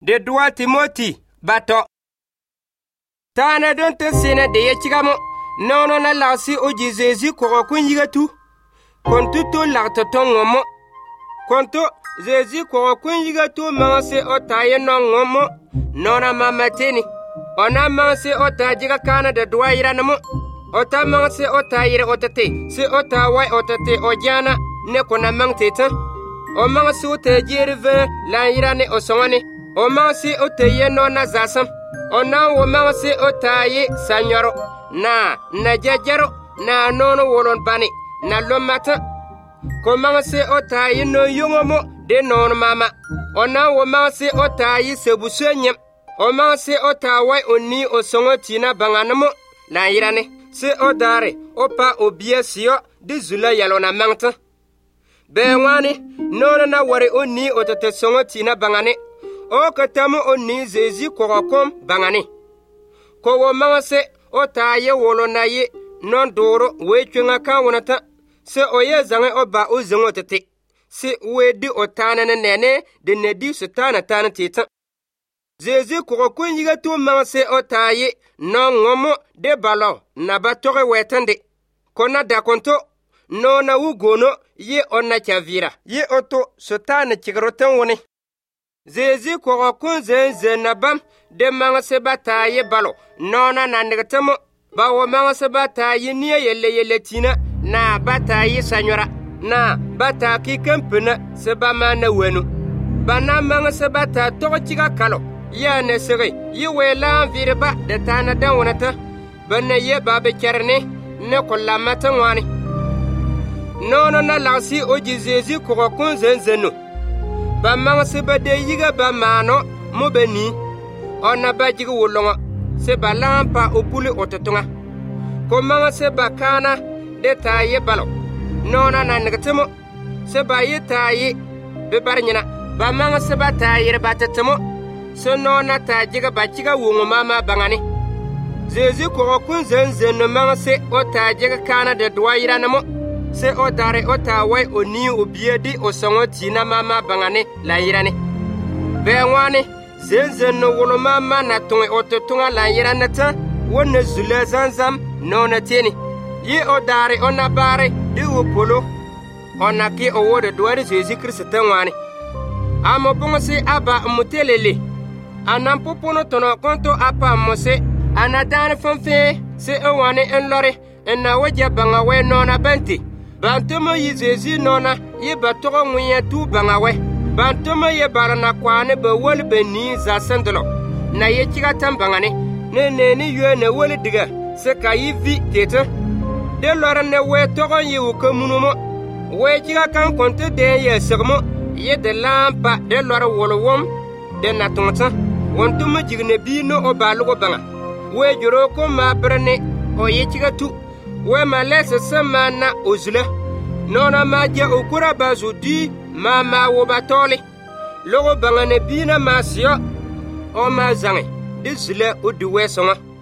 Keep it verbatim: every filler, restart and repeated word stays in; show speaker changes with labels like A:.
A: de droit Timothy bato tana don te sene de yechigamo nono na lasi o Jésus ko ko yiga tu kontu to larto tongomo kontu Jésus ko ko yiga tu manse o taye no ngomo nona mamateni ona manse o tajiga kana de droit iranamo o ta manse o tayire o tate se o ta wai o tate o jana ne ko na mangteta o manse o tajire ve la irane o songane o manse o taye no na zasam o na o manse o taye sanyoro na na jajaro na nono wolon bani na lomata ko manse o taye no yungomo de non mama o na o manse o taye sebusenyem o manse o tawai oni o songo tina banganamo la irane se o dare o pa o biasio de zula yalona mangta be wani nono na ware oni o tete songo tina bangane o katamu oni Jésus korokom bangane ko wo manse o taye wolo na ye non doro we twanga ka wonata se o ye zange o ba o zengo tete se we di o tanane nene de nedi setana tana teta Jésus korokom yiga to manse o taye non ngomo de balo na batore wetande kona da konto no na wugono ye onna chavira ye oto setana chigrotan woni Jésus korokom zen zenabam de manse bataye balo nona na negatamo ba wo manse bataye ni yelle yelle tina na bataye sanyora na bataki kampena se ba mana wenu bana manse bata to chiga kalo ya ne sere yi wela virba de tana dan wonata banne ye babe kerne ne ko lamata wani nono na lasi o Jésus korokom zen zeno ba manse ba de yiga ba mano mo beni ona ba jigi wolonga se ba lampa o puli ototonga ko manse ba kana de taye balo nona na negatemo se ba ye taye be barnyina ba manse ba taye ba tatemo se nona ta jiga ba jiga wongo mama bangani Jésus korokom zen zeno manse o ta jiga kana de doira namo se o dare o ta wai oni o biedi o songo tina mama bangane la irane be wani zenzen no wolo mama na tonge o to tonga la irane ta wona zule zanzam no na teni ye o dare o na bare di o polo ona ki o wodo doare Jésus Christ tan wani amo bongo se aba mutelele anam popono tono konto apa mose anadan fonfe se o wani en lore en na waja banga we no na benti Bantoma yi Jésus nona ye batoro mwiya tu bangawe Bantoma ye barana kwane ba wol beni za sandolo na ye chiga tambangane ne ne ni yue ne wol diga se ka yi vi tete de lora ne we togo ye ukamunumo we chiga kan konte de ye sermo ye de lampa de lora wolo wom de na tonta wontuma jigne bi no o balugo banga we joro ko ma brane o ye chiga tu we ma lese semana ozula nona ma je okura bazudi ma ma wo batole logo bangane bina masio o ma zange disle o duwe songa